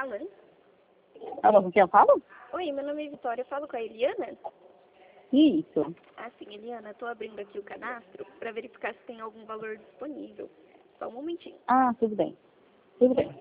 falando? Alô, com quem eu falo? Oi, meu nome é Vitória, eu falo com a Eliana? Isso. Ah, sim, Eliana, estou abrindo aqui o cadastro para verificar se tem algum valor disponível. Só um momentinho. Ah, tudo bem. Tudo bem.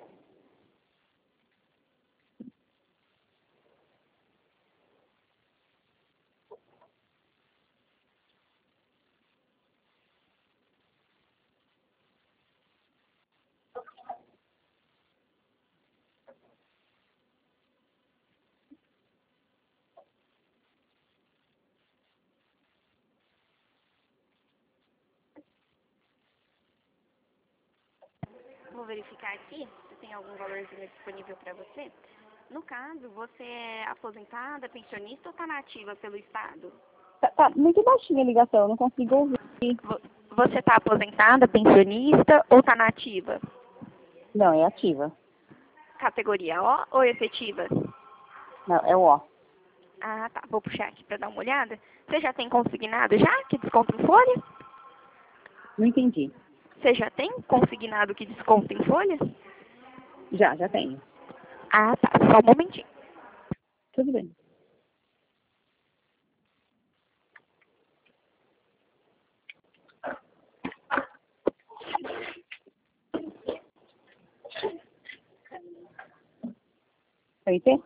Vou verificar aqui se tem algum valorzinho disponível para você. No caso, você é aposentada, pensionista ou está nativa pelo Estado? Tá muito baixinha a ligação, eu não consigo ouvir. Você está aposentada, pensionista ou está nativa? Não, é ativa. Categoria O ou efetiva? Não, é o ó. Ah, tá. Vou puxar aqui para dar uma olhada. Você já tem consignado já que desconta em folha? Não entendi. Você já tem consignado que desconta em folha? Já tenho. Ah, tá. Só um momentinho. Tudo bem. Aí tem?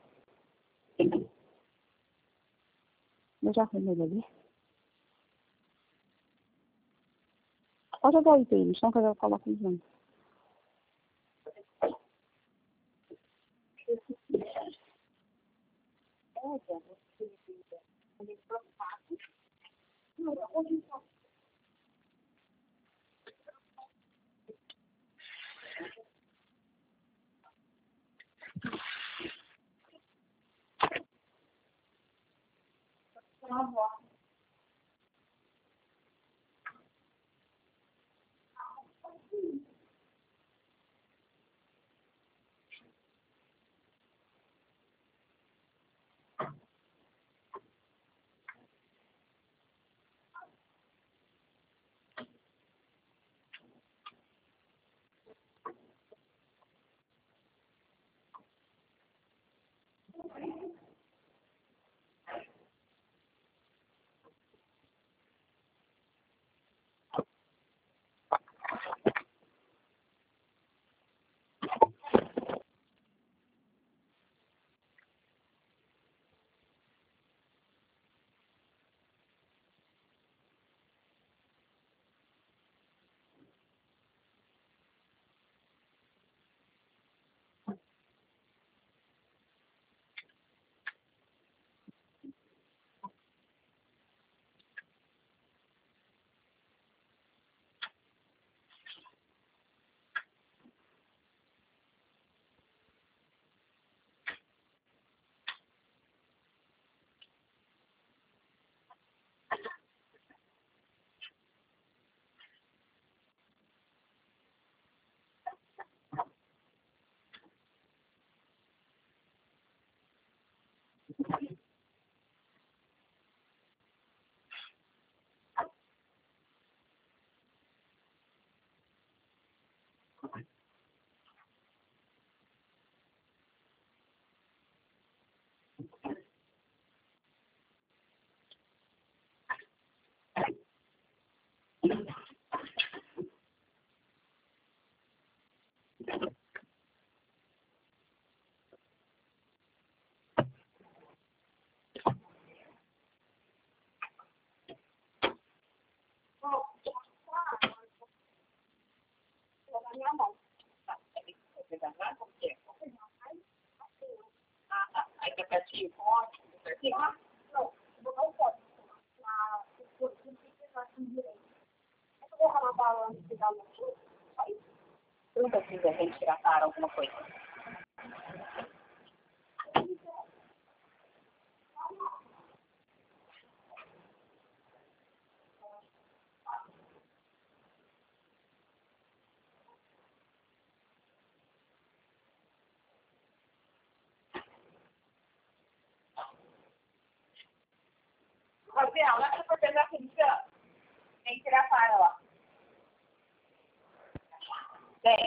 Eu já arrumei ele ali. Pode jogar o item no chão que eu já coloco no chão. Eu não precisa retirar alguma coisa. Rafael, lá para pegar aquele chão. Tem que tirar a para lá.